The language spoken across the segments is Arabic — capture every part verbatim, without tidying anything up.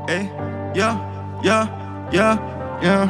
ايه يا يا يا يا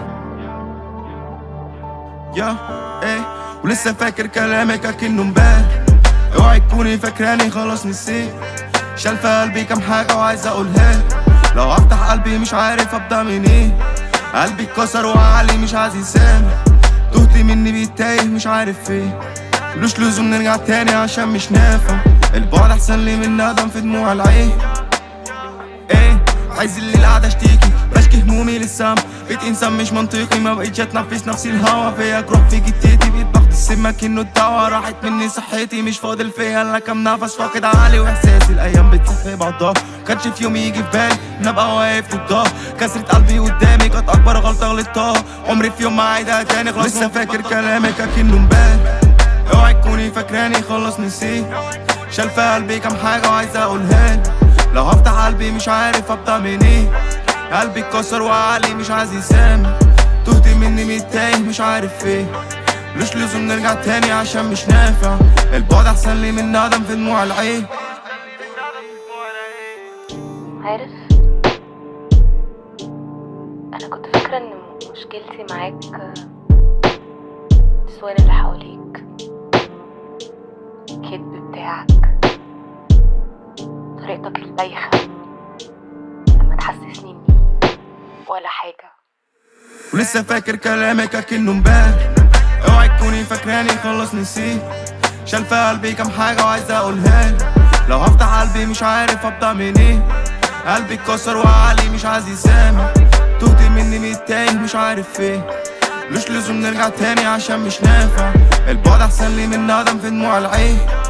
يا ايه ولسه فاكر كلامك اكنه امبارح. اوعي تكوني فاكراني خلاص نسيت. شال في قلبي كام حاجة وعايز اقولها. لو افتح قلبي مش عارف ابدا منين. قلبي اتكسر وعقلي مش عايز يسامح. تهت مني بيتايه مش عارف فين. ملوش لزوم نرجع تاني عشان مش نافع. البعد احسن لي من ندم في دموع العين. ايه عايز الليل قاعد اشتكي بشكي همومي للسما. بقيت انسان مش منطقي ما بقيتش اتنفس نفسي الهوا. فياك روح في جتتي بقيت باخد السم كأنه الدوا. راحت مني صحتي مش فاضل فيا الا كام نفس. فاقد عقلي واحساسي الايام بتسح في بعضها. مكانش في يوم يجي في بالي ان ابقى واقف ضدها. كسرة قلبي قدامي كانت اكبر غلطة غلطتها. عمري في يوم ما عايدها تاني خلاص. لسه فاكر كلامك اكنه امبارح. اوعي تكوني فاكراني خلاص نسيت. شال في قلبي كام حاجة وعايز اقولها. لو هفتح قلبي مش عارف ابدا منين. قلبي اتكسر وعقلي مش عايز يسامح. تهت مني متايه مش عارف فين. ملوش لزوم نرجع تاني عشان مش نافع. البعد احسن لي من ندم في دموع العين. عارف انا كنت فاكره ان مشكلتي معاك النسوان اللي حواليك، الكدب بتاعك، طريقتك البايخه لما تحسسني اني ولا حاجه. ولسه فاكر كلامك اكنه امبارح. اوعي تكوني فاكراني خلاص نسيت. شال في قلبي كام حاجه وعايز اقولها. لو هفتح قلبي مش عارف ابدا منين. قلبي اتكسر وعقلي مش عايز يسامح. تهت مني متايه مش عارف فين. ملوش لزوم نرجع تاني عشان مش نافع. البعد احسن لي من ندم في دموع العين.